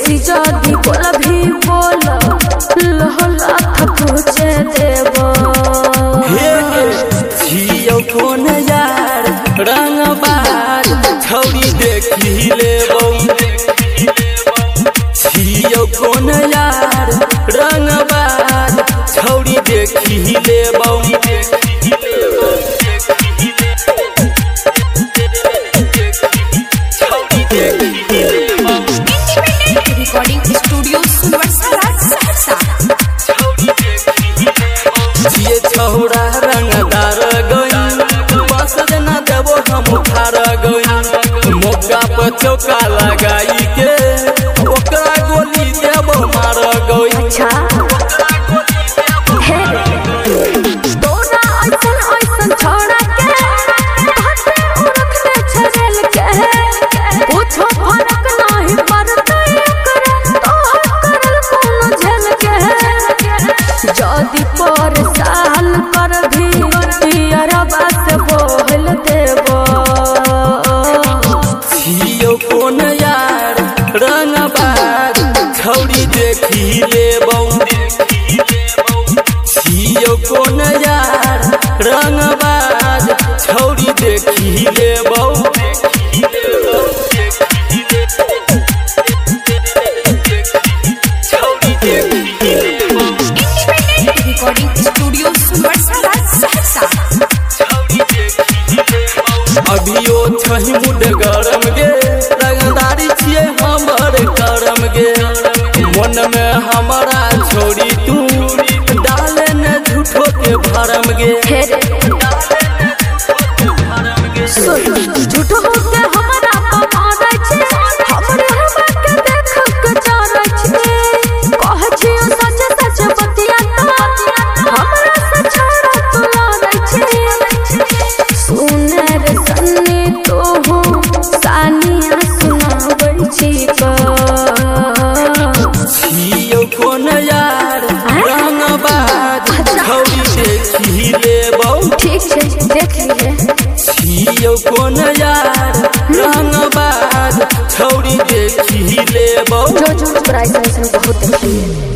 बेसी जदी बोल भी बोल लहला पूछे देबो छियो कोन यार रंगबाज छौरी देखी लेबो छियो कोन यार रंगबाज छौरी देखी लेबो रिकॉर्डिंग स्टूडियो सहरसा ये छौरा रंगदार गई बस देना देबो हम उखाड़ गई मौका पर चौका लगाई के ओकरा गोली देबो मार गई अच्छा हे तोरा ऐसन ऐसन छोड़ा के भाटे उरख दे छरेल के पूछो फरक नहीं पड़ता एकरा तोहर करल कोनो झेल के जदी पर साल कर भी पियरबा से बोल देबो छियो कोन यार रंगबाज छौरी देखी लेबो छियो कोन यार रंगबाज छौरी देखी लेबो रिकॉर्डिंग स्टूडियो सहरसा अभियो छही मुड गरम गे रंगदारी छिए हमर करम गे मन में हमारा छोड़ी तू डाले न झूठो के भरम गे झूठो होके हमरा पमारै छै हमरे हवा के देख के चारै छै कह छियो सच सच बतिया तो हमरा से छोड़ा तू लारै छै सुने रे सन्नी तो हो सानिया सुनाबै छी छियो कोन यार रंगबाज छौरी देखी लेबो ठीक छै देख लीजिए छियो कोन यार रंगबाज छौरी देखी लेबो जो प्राइस बहुत देखिए।